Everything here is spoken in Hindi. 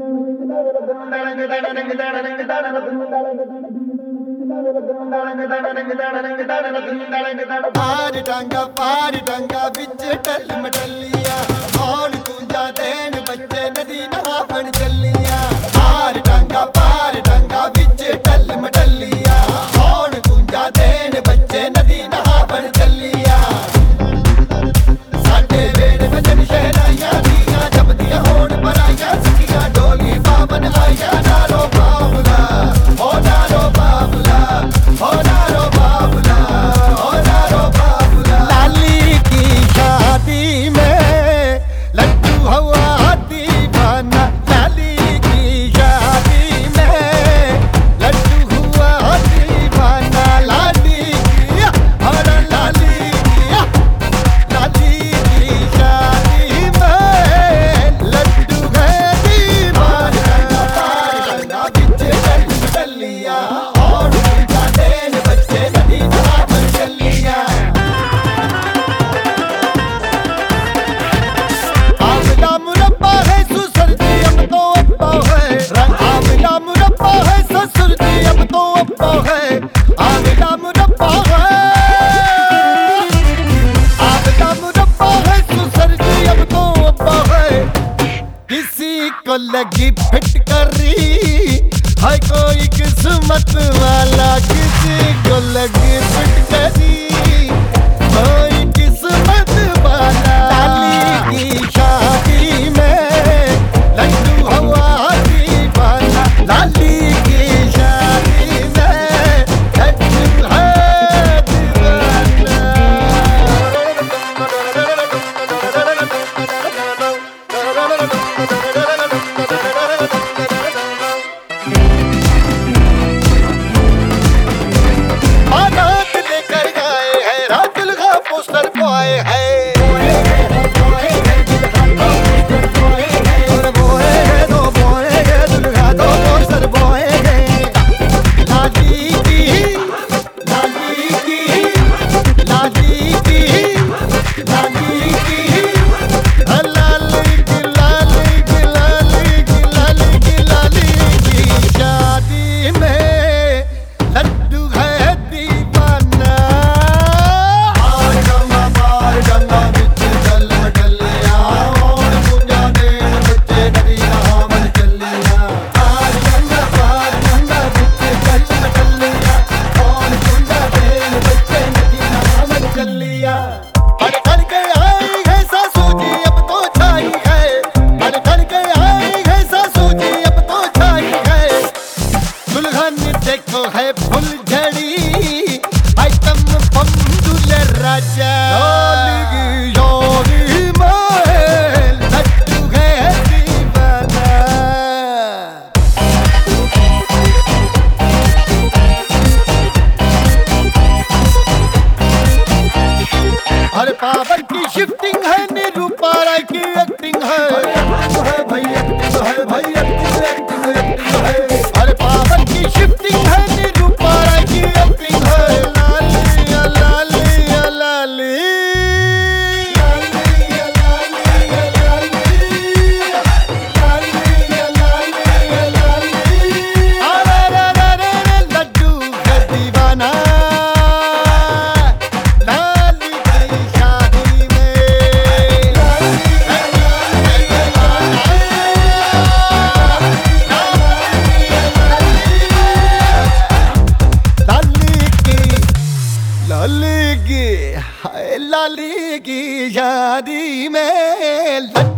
पार टांगा बिच टल मटलिया कौन तुझा देन बच्चे नदी नहावन चलिया। पार टांगा बिच टल मटलिया कौन तुझा देन बच्चे नदी नहावन चलिया। साडे वेड़ बजन शहनाइयां दियां जपदियां होण बराइयां सखियां डोली पावन आइया। नारो बाबुला ओ नारो बाबुला ओ नारो बाबुला ओ नारो बाबुला। लाली की शादी में लड्डू हुआ दीवाना। लाली की शादी में लड्डू हुआ दीवाना। लाली की हर लाली की शादी में लड्डू है दीवाना। बिच चलिया और देन बच्चे नदी नहावन चलिया। आंवला मुरब्बा है ससुर जी अब तो अब्बा है। आंवला मुरब्बा है ससुर जी अब तो अब्बा है। आंवला मुरब्बा है आंवला मुरब्बा है ससुर जी अब तो अब्बा है। किसी को लगी फिटकरी है कोई किस्मत वाला। किसी को लगी फिटकरी कोई किस्मत वाला। लाली की शादी में लड्डू हुआ दीवाना। लाली की शादी में लड्डू है दीवाना। बारात लेकर आए हैं रात दुल्हा पोस्टर को आए हैं। और बोए हैं दो बोए हैं दुल्हा दो पोस्टर बोए हैं। लाली की लाली की लाली की लाली की लाली की लाली की लाली की लाली की लाली की शादी में लड्डू है दीवाना। पार डंगा बिच चल मटलिया और पूजा देन बच्चे नदी नहावन चलिया। पार डंगा बिच चल मटलिया और पूजा देन बच्चे नदी नहावन चलिया। अड़ के आई है सासू जी अब तो छाई है। अड़ के आई है सासू जी अब तो छाई है। दुल्हन देखो है फुलझड़ी आइटम बम दूल्हे राजा। योगी में लड्डू है दीवाना। अरे पावर की शिफ्टिंग है निरूपा राय की एक्टिंग है। भाई एक्टिंग है भाई एक्टिंग है। अरे पावर की शिफ्टिंग है निरूपा राय की एक्टिंग है। लाली लाली लाली लड्डू है दीवाना। लाली की शादी में लाली की शादी में